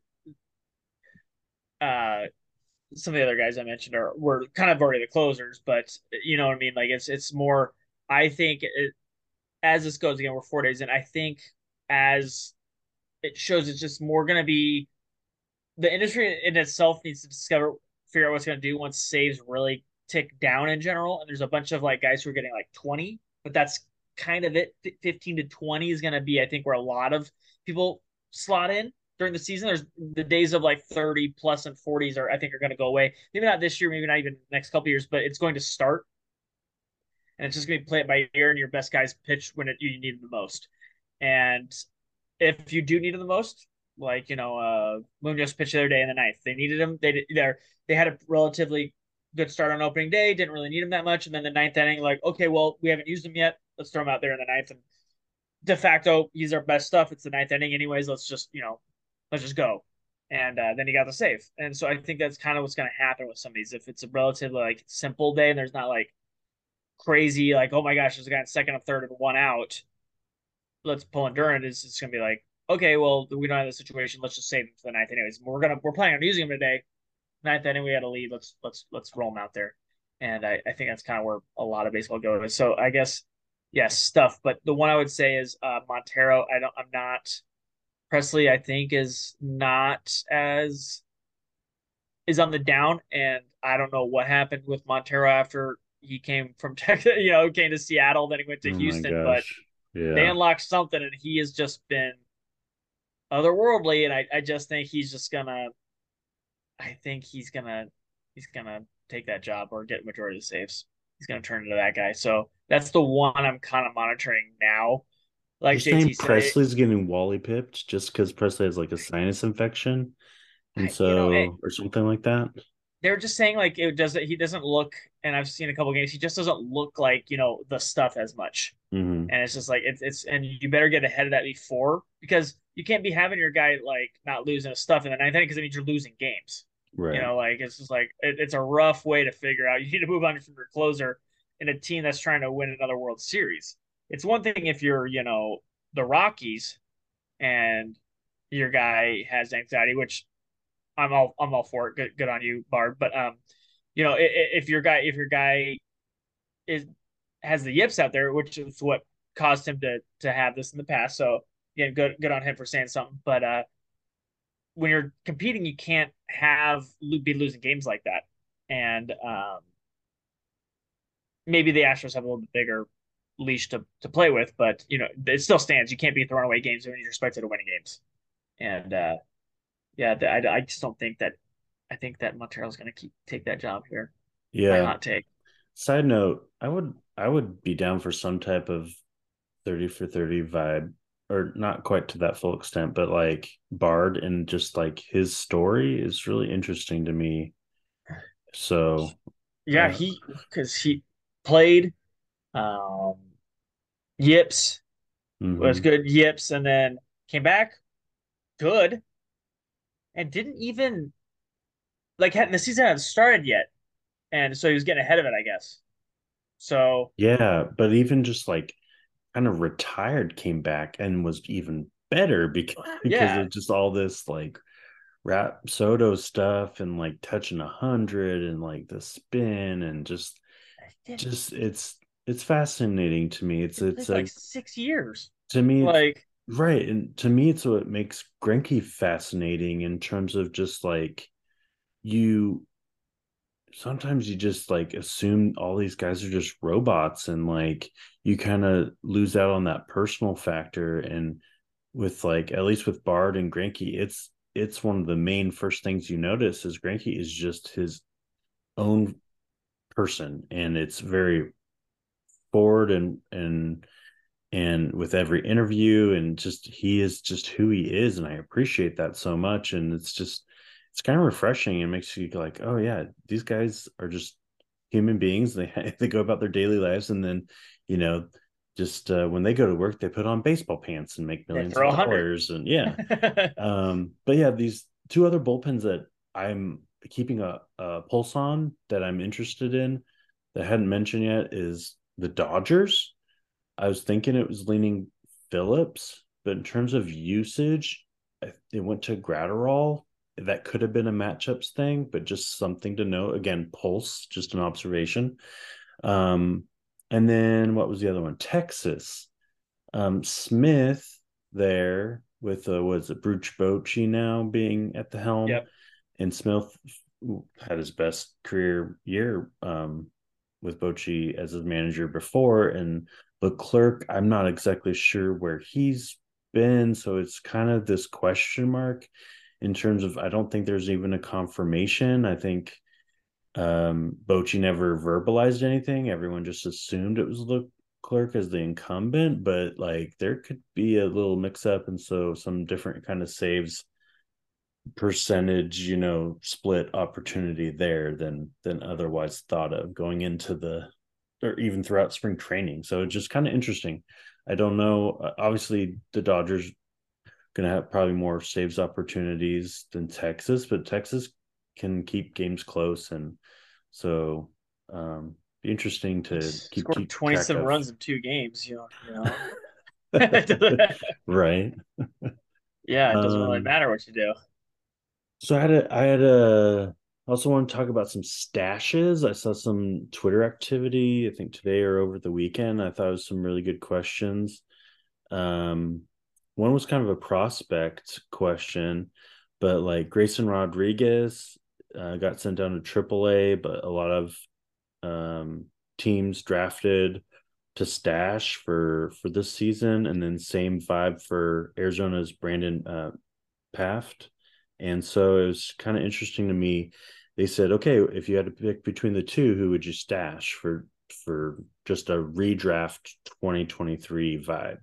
uh some of the other guys I mentioned are were kind of already the closers, but you know what I mean? Like it's it's more I think it, as this goes again, we're four days in, I think as it shows it's just more gonna be the industry in itself needs to discover figure out what's going to do once saves really tick down in general. And there's a bunch of like guys who are getting like twenty, but that's kind of it. fifteen to twenty is going to be, I think, where a lot of people slot in during the season. There's the days of like thirty plus and forties are, I think, are going to go away. Maybe not this year, maybe not even next couple years, but it's going to start. And it's just going to be play it by ear and your best guys pitch when it, you need them the most. And if you do need him the most, like you know, uh, Munoz pitched the other day in the ninth. They needed him. They they they had a relatively good start on opening day. Didn't really need him that much, and then the ninth inning, like okay, well we haven't used him yet. Let's throw him out there in the ninth. And de facto, he's our best stuff. It's the ninth inning, anyways. Let's just you know, let's just go. And uh, then he got the save. And so I think that's kind of what's going to happen with some of these. If it's a relatively like simple day and there's not like crazy like oh my gosh, there's a guy in second and third and one out, let's pull Endurance is it's gonna be like, okay, well, we don't have the situation. Let's just save him for the ninth anyways. We're gonna we're planning on using him today. Ninth inning, we had a lead. Let's let's let's roll him out there. And I, I think that's kind of where a lot of baseball goes. So I guess yes, stuff. But the one I would say is uh, Montero. I don't. I'm not. Presley, I think, is not as is on the down, and I don't know what happened with Montero after he came from Texas. You know, came to Seattle, then he went to Oh my Houston, but gosh, they yeah. unlocked something, and he has just been otherworldly. And I, I just think he's just gonna. I think he's gonna he's gonna take that job or get majority of the saves. He's gonna turn into that guy. So that's the one I'm kind of monitoring now. You're Like saying J T said, it, Presley's getting Wally pipped just because Presley has like a sinus infection, and I, you know, it, so or something like that. they're just saying like it doesn't. He doesn't look, and I've seen a couple games. He just doesn't look like you know the stuff as much. Hmm. And it's just like it's it's and you better get ahead of that before because you can't be having your guy like not losing his stuff in the ninth inning because it means you're losing games. You Right. know, like it's just like it, it's a rough way to figure out. You need to move on from your closer in a team that's trying to win another World Series. It's one thing if you're, you know, the Rockies and your guy has anxiety, which I'm all I'm all for it. Good good on you, Bard. But um, you know, if your guy if your guy is has the yips out there, which is what caused him to to have this in the past. So again, good good on him for saying something. But uh, when you're competing, you can't have be losing games like that. And um, maybe the Astros have a little bit bigger leash to to play with, but you know it still stands. You can't be throwing away games when you're expected to win games. And uh, yeah, I, I just don't think that. I think that Montero's going to keep take that job here. My Yeah. hot take. Side note, I would I would be down for some type of thirty for thirty vibe, or not quite to that full extent, but like Bard and just like his story is really interesting to me. So, Yeah, uh, he because he played um, Yips was mhm. good. Yips and then came back good and didn't even like had the season hadn't started yet, and so he was getting ahead of it, I guess. So Yeah, but even just like kind of retired, came back and was even better because because yeah, of just all this like rap Soto stuff and like touching a hundred and like the spin and just he just it's it's fascinating to me. It's played it's for like a six years. To me, it's Like, right. And to me, it's what makes Greinke fascinating in terms of just like you sometimes you just like assume all these guys are just robots and like you kind of lose out on that personal factor. And with like at least with Bard and Greinke, it's it's one of the main first things you notice is Greinke is just his own person, and it's very forward and and and with every interview, and just he is just who he is, and I appreciate that so much. And it's just it's kind of refreshing and makes you like, oh yeah, these guys are just human beings. They they go about their daily lives, and then you know just uh, when they go to work they put on baseball pants and make they millions of throw a hundred. dollars. And yeah, um but yeah, these two other bullpens that I'm keeping a, a pulse on that I'm interested in that I hadn't mentioned yet is the Dodgers. I was thinking it was leaning Phillips, but in terms of usage, it went to Gratterall. That could have been a matchups thing, but just something to note. Again, pulse, just an observation. Um, and then what was the other one? Texas. Um, Smith there with uh, was it Bruce Bochy now being at the helm, Yep. and Smith had his best career year um, with Bochy as his manager before, and Leclerc, I'm not exactly sure where he's been, so it's kind of this question mark in terms of I don't think there's even a confirmation. I think um, Bochy never verbalized anything. Everyone just assumed it was Leclerc as the incumbent, but like there could be a little mix up, and so some different kind of saves percentage, you know, split opportunity there than than otherwise thought of going into the or even throughout spring training. So it's just kind of interesting. I don't know. Uh, Obviously, the Dodgers going to have probably more saves opportunities than Texas, but Texas can keep games close, and so um, be interesting to keep Scored keep track twenty-seven of. runs in two games, you know, you know. Right. Yeah, it doesn't really Um, matter what you do. So I had a, I had a, I also want to talk about some stashes. I saw some Twitter activity, I think today or over the weekend. I thought it was some really good questions. Um, one was kind of a prospect question, but like Grayson Rodriguez uh, got sent down to triple A, but a lot of um, teams drafted to stash for for this season, and then same vibe for Arizona's Brandon uh, Paft. And so it was kind of interesting to me. They said, okay, if you had to pick between the two, who would you stash for for just a redraft twenty twenty-three vibe?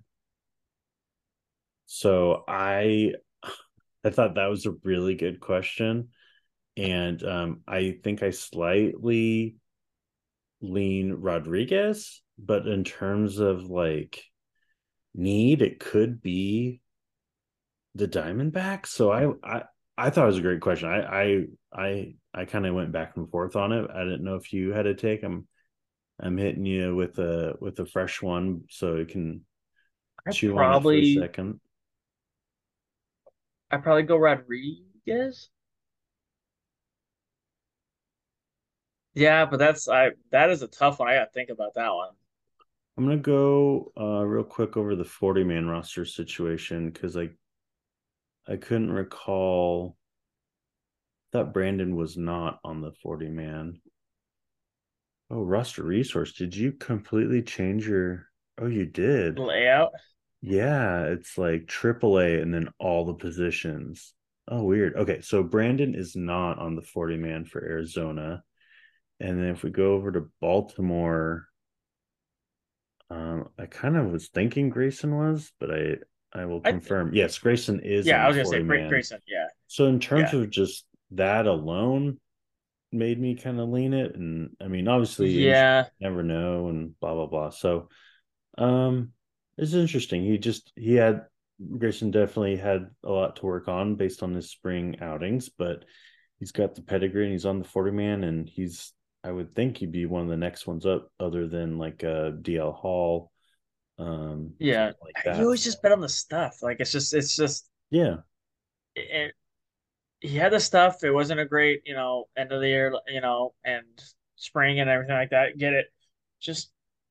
So I I thought that was a really good question. And um, I think I slightly lean Rodriguez, but in terms of like need, it could be the Diamondbacks. So I I I thought it was a great question. I I I I kind of went back and forth on it. I didn't know if you had a take. I'm I'm hitting you with a with a fresh one so you can I chew on it for a probably second. I probably go Rodriguez. Yeah, but that's I that is a tough one. I gotta think about that one. I'm gonna go uh real quick over the forty man roster situation because I I couldn't recall that Brandon was not on the forty man. Oh, roster resource. Did you completely change your Oh, you did. Layout. Yeah, it's like triple A and then all the positions. Oh, weird. Okay, so Brandon is not on the forty man for Arizona. And then if we go over to Baltimore, um, I kind of was thinking Grayson was, but I I will I th confirm. Yes, Grayson is yeah, on I the was gonna say forty Gra- man. Grayson. Yeah, So in terms yeah, of just that alone made me kind of lean it. And I mean, obviously injuries yeah. never know and blah blah blah. So Um, it's interesting. He just he had Grayson definitely had a lot to work on based on his spring outings, but he's got the pedigree and he's on the forty man, and he's I would think he'd be one of the next ones up other than like uh D L Hall, um, Yeah, something like you that. always So just bet on the stuff. Like it's just, it's just, yeah, it, he had the stuff. It wasn't a great, you know, end of the year, you know, and spring and everything like that. Get it? Just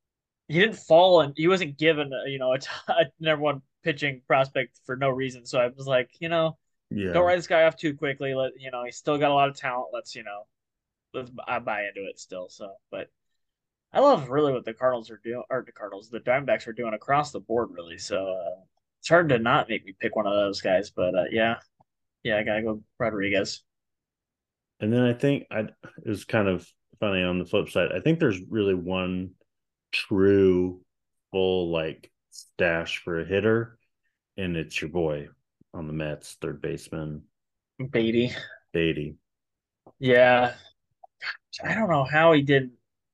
he didn't fall and he wasn't given a, you know a, t- a number one pitching prospect for no reason. So I was like, you know, don't Yeah. write this guy off too quickly. Let you know he's still got a lot of talent. Let's you know let's I buy into it still. So, but I love really what the Cardinals are doing, or the Cardinals, the Diamondbacks are doing across the board, really. So uh, it's hard to not make me pick one of those guys. But uh, yeah, yeah, I gotta go Rodriguez. And then I think I it was kind of funny on the flip side. I think there's really one true full like stash for a hitter, and it's your boy on the Mets, third baseman, Beatty. Beatty. Yeah, I don't know how he didn't.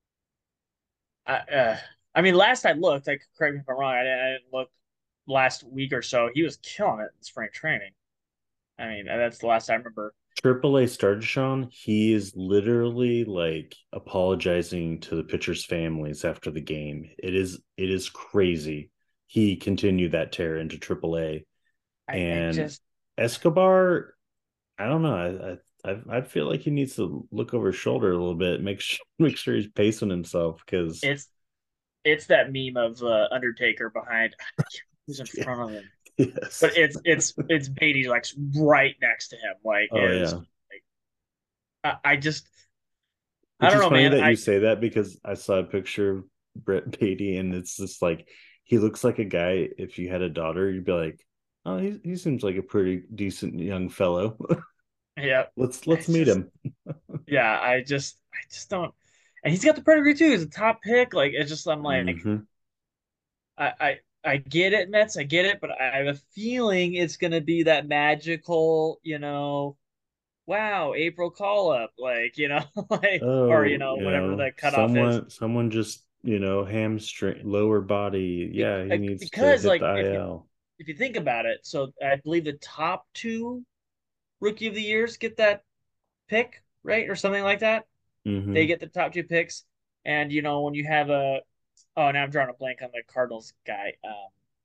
I, uh, I mean, last I looked, like correct me if I'm wrong, I didn't, I didn't look last week or so. He was killing it in spring training. I mean, that's the last I remember. Triple A started Sean. He is literally like apologizing to the pitchers' families after the game. It is it is crazy. He continued that tear into Triple A, I, I and just Escobar. I don't know. I I I feel like he needs to look over his shoulder a little bit, make sure make sure he's pacing himself because it's it's that meme of uh, Undertaker behind who's in yeah, front of him, but yes. it's it's it's Beatty like right next to him. Like Oh is yeah. like I, I just I Which don't is know, funny man. that you I say that because I saw a picture of Brett Beatty and it's just like he looks like a guy if you had a daughter, you'd be like, oh, he he seems like a pretty decent young fellow. yeah, let's let's it's meet just him. yeah. I just I just don't. And he's got the pedigree too. He's a top pick. Like it's just I'm like Hmm. I I I get it, Mets. I get it, but I have a feeling it's gonna be that magical, you know. Wow, April call up, like you know, like or you Oh, know you whatever know, the cutoff is. someone someone just, you know, hamstring lower body. Yeah, he needs to Because hit like the if you I L. if you think about it, so I believe the top two rookie of the years get that pick, right? Or something like that. They Mm-hmm. get the top two picks. And you know, when you have a oh now I'm drawing a blank on the Cardinals guy. Um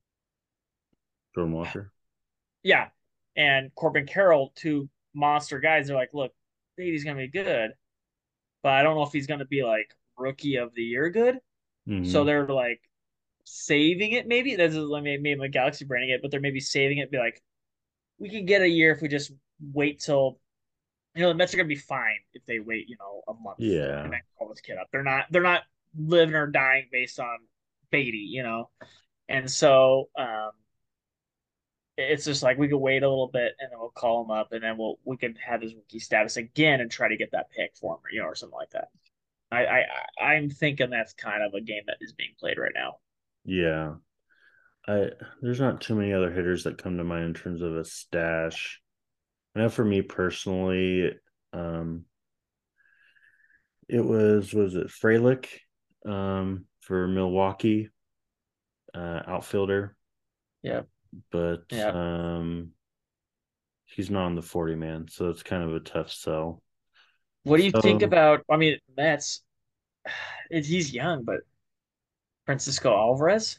Jordan Walker. yeah. And Corbin Carroll, two monster guys, they're like, look, Beatty's gonna be good, but I don't know if he's gonna be like rookie of the year good. So Mm-hmm. they're like saving it maybe. That's maybe maybe my Galaxy branding it, but they're maybe saving it, be like, we can get a year if we just wait till you know the Mets are gonna be fine if they wait, you know, a month and Yeah. then call this kid up. They're not they're not living or dying based on Beatty, you know. And so um it's just like we could wait a little bit and then we'll call him up and then we'll we can have his rookie status again and try to get that pick for him, or, you know, or something like that. I, I I'm thinking that's kind of a game that is being played right now. Yeah. I there's not too many other hitters that come to mind in terms of a stash. I know for me personally, um, it was was it Frelick, um, for Milwaukee, uh, outfielder, Yeah, but yeah. um, he's not on the forty man, so it's kind of a tough sell. What do you think So, about? I mean, Mets. He's young, but Francisco Alvarez,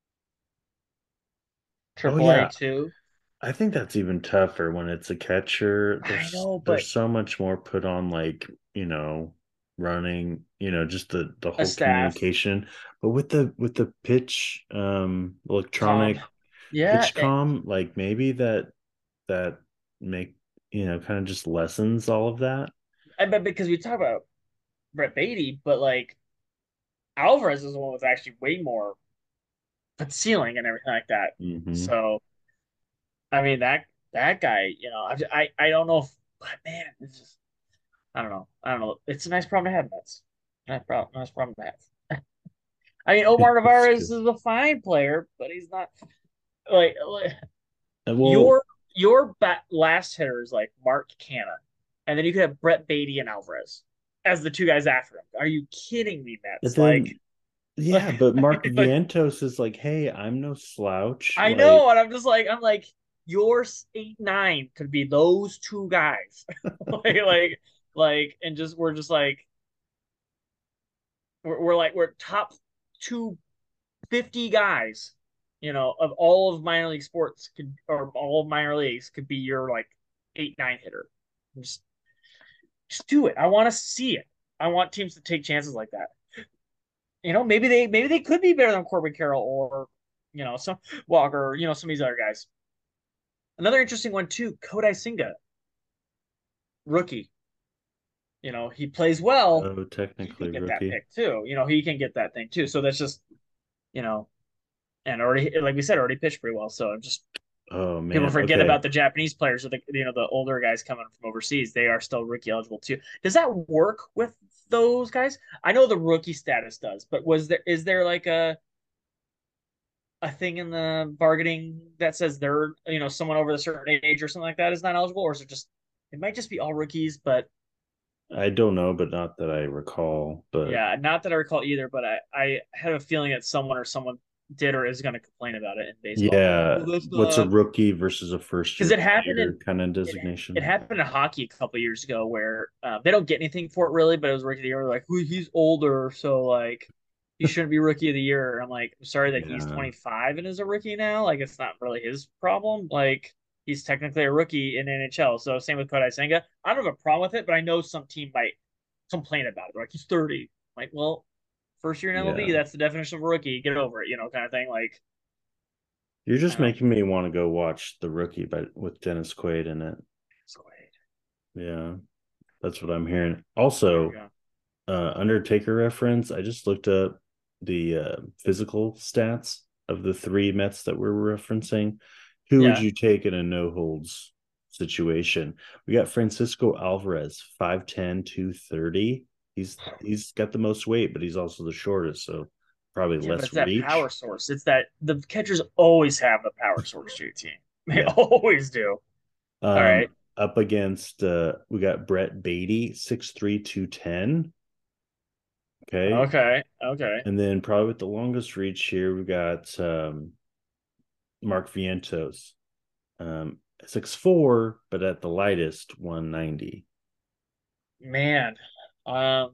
oh Triple A yeah, too. I think that's even tougher when it's a catcher. I There's know, but there's so much more put on, like, you know, running, you know, just the the a whole staff communication. But with the with the pitch, um, calm. electronic Yeah, pitch comm, like maybe that that make, you know, kind of just lessens all of that. I bet because we talk about Brett Beatty, but like Alvarez is the one with actually way more ceiling and everything like that. Hmm. So I mean that that guy, you know, I I, I don't know if, but man, it's just I don't know, I don't know. It's a nice problem to have, Mets. Nice problem, nice problem to have. I mean, Omar It's Narvaez good. is a fine player, but he's not like, like And well, your your bat, last hitter is like Mark Cannon, and then you could have Brett Beatty and Alvarez as the two guys after him. Are you kidding me, and Mets? Like, then yeah, but Mark like Vientos is like, hey, I'm no slouch. I Like, know, and I'm just like, I'm like, your eight nine could be those two guys, like, like, like, and just we're just like we're, we're like we're top two fifty guys, you know, of all of minor league sports could or all of minor leagues could be your like eight nine hitter. Just just do it. I want to see it. I want teams to take chances like that. You know, maybe they maybe they could be better than Corbin Carroll or you know some Walker, or, you know some of these other guys. Another interesting one too, Kodai Senga, rookie. You know, he plays well. Oh, He can technically get that rookie. pick too. You know, he can get that thing too. So that's just you know, and already like we said, already pitched pretty well. So just Oh people man. forget Okay. about the Japanese players or the you know the older guys coming from overseas. They are still rookie eligible too. Does that work with those guys? I know the rookie status does, but was there is there like a a thing in the bargaining that says they're you know someone over a certain age or something like that is not eligible, or is it just it might just be all rookies? But I don't know, but not that I recall. But yeah, not that I recall either. But I I have a feeling that someone or someone did or is going to complain about it in baseball. Like, yeah, oh, that's what's a not rookie versus a first because year it happened player in kind of it, it designation? happened in hockey a couple of years ago where uh, they don't get anything for it really, but it was rookie of the year. Like, well, he's older, so like he shouldn't be rookie of the year. I'm like, I'm sorry that he's Yeah. twenty-five and is a rookie now. Like, it's not really his problem. Like, he's technically a rookie in N H L. So same with Kodai Senga. I don't have a problem with it, but I know some team might complain about it. Like, he's thirty. Like, well, first year in M L B, Yeah. that's the definition of a rookie. Get over it, you know, kind of thing. Like, You're I just don't know. making me want to go watch The Rookie by with Dennis Quaid in it. It's great. Yeah, that's what I'm hearing. There you Also, go. uh, Undertaker reference. I just looked up the uh, physical stats of the three Mets that we're referencing. Who would Yeah. you take in a no holds situation? We got Francisco Alvarez, five ten, two thirty. He's he's got the most weight, but he's also the shortest, so probably Yeah, but less it's that power reach. source. It's that the catchers always have the power source to your team. They Yeah. always do. All Um, right. up against uh we got Brett Beatty, six three, two ten. Okay. Okay. Okay. And then probably with the longest reach here, we got um Mark Vientos. Um six four, but at the lightest one ninety. Man. Um,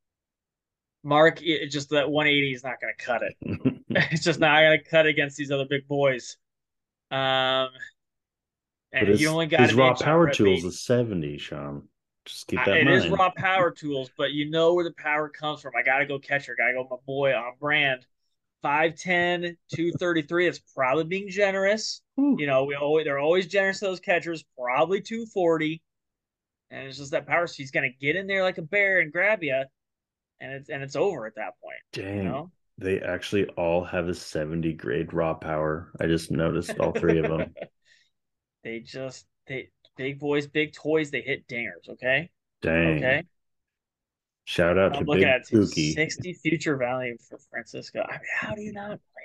Mark, it, just that one eighty is not going to cut it. It's just not going to cut against these other big boys. Um, But and you his only got his an raw inch on power Brett tools Beatty. is seventy, Sean. Just keep I, that in it is mind. raw power tools, but you know where the power comes from. I got to go catcher. Got to go my boy on brand. five ten, two thirty-three. It's probably being generous. Whew. You know, we always they're always generous to those catchers, probably two forty. And it's just that power. So he's gonna get in there like a bear and grab you, and it's and it's over at that point, you Dang. know? They actually all have a seventy grade raw power. I just noticed all three of them. They just they big boys, big toys, they hit dingers, okay? Dang. Okay. Shout out to I'm looking Big at two Pookie. sixty future value for Francisco. I mean, how do you not play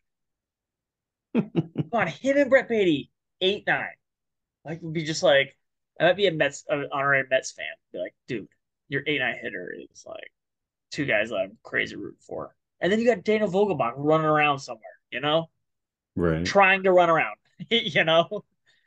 that? Come on, him and Brett Beatty, eight nine. Like would be just like I might be a Mets an honorary Mets fan. Be like, dude, your eight nine hitter is like two guys that I'm crazy rooting for. And then you got Daniel Vogelbach running around somewhere, you know, Right. trying to run around, you know.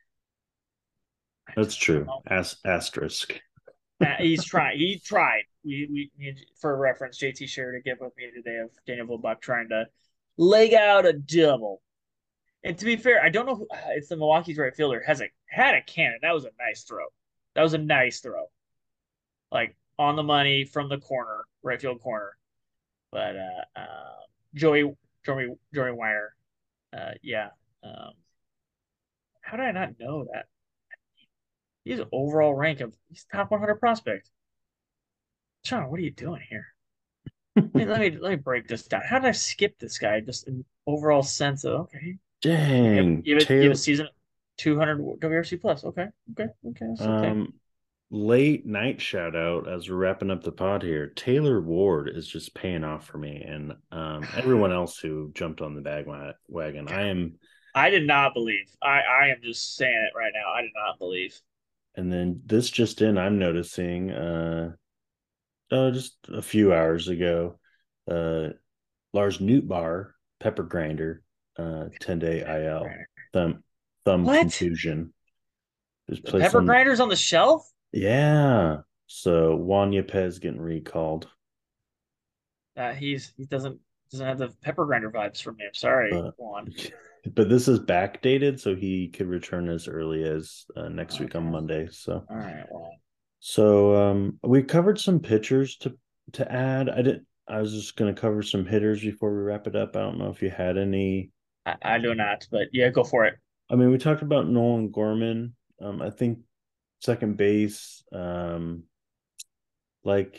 I That's just I don't true. know. As asterisk. Uh, he's trying. He tried. We we for reference, J T shared a gift with me today of Daniel Vogelbach trying to leg out a double. And to be fair, I don't know who it's the Milwaukee's right fielder has a had a cannon. That was a nice throw. That was a nice throw. Like on the money from the corner, right field corner. But uh, uh, Joey, Joey, Joey Weiner, uh, yeah. Um, how did I not know that? He's overall rank of he's top one hundred prospect. Sean, what are you doing here? Let me, let me let me break this down. How did I skip this guy? Just an overall sense of okay, you have Dang. you have, you have a Tail season two hundred W R C plus. Okay, okay, okay, that's okay. um late night shout out as we're wrapping up the pod here. Taylor Ward is just paying off for me and um everyone else who jumped on the bag wagon. I am I did not believe. I I am just saying it right now. I did not believe. and then this just in, I'm noticing uh uh just a few hours ago, uh Lars Nootbaar, pepper grinder, uh ten day I L, thumb thumb What? contusion. Just The placed pepper on. grinder's on the shelf? Yeah. So Juan Yepez getting recalled. Uh, he's he doesn't doesn't have the pepper grinder vibes from me. I'm sorry, But Juan. but this is backdated, so he could return as early as uh, next week on Okay. Monday. So All right. Well, so um we covered some pitchers to to add. I didn't I was just going to cover some hitters before we wrap it up. I don't know if you had any. I, I do not, but yeah, go for it. I mean, we talked about Nolan Gorman. Um, I think second base, um, like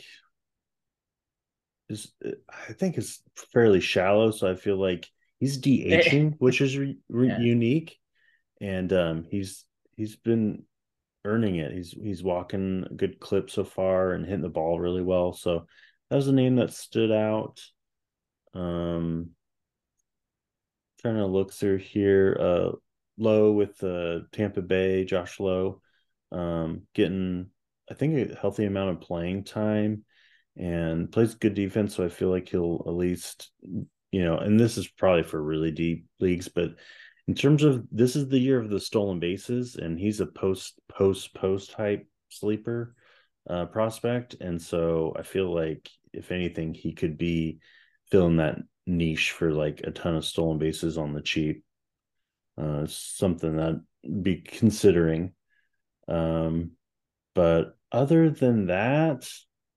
is I think is fairly shallow, so I feel like he's DHing, which is re- re- Yeah. unique, and um, he's he's been earning it. He's he's walking a good clip so far and hitting the ball really well. So that was a name that stood out. Um, Trying to look through here. Uh, Lowe with uh, Tampa Bay, Josh Lowe, um, getting I think a healthy amount of playing time and plays good defense. So I feel like he'll at least, you know, and this is probably for really deep leagues, but in terms of this is the year of the stolen bases, and he's a post post post type sleeper uh, prospect, and so I feel like if anything, he could be filling that niche for like a ton of stolen bases on the cheap. Uh, something that be considering. Um, but other than that,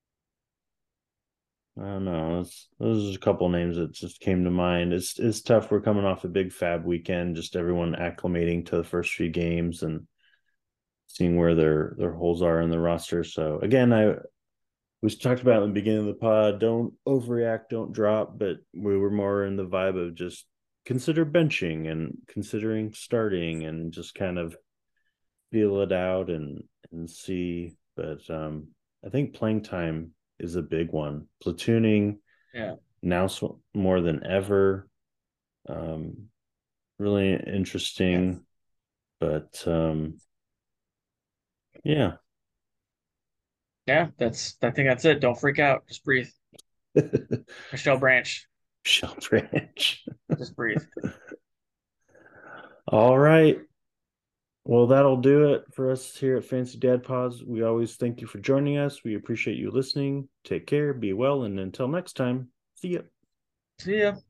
I don't know. It's, those are a couple names that just came to mind. It's it's tough. We're coming off a big Fab weekend, just everyone acclimating to the first few games and seeing where their their holes are in the roster. So again, I we talked about in the beginning of the pod, don't overreact, don't drop, but we were more in the vibe of just consider benching and considering starting and just kind of feel it out and and see. But um, I think playing time is a big one. Platooning Yeah. now more than ever. Um, Really Yeah. interesting, but um, yeah. Yeah, that's I think that's it. Don't freak out. Just breathe. Michelle Branch. Shell Branch. Just breathe. All right. Well, that'll do it for us here at Fancy Dad Pods. We always thank you for joining us. We appreciate you listening. Take care, be well, and until next time, see ya. See ya.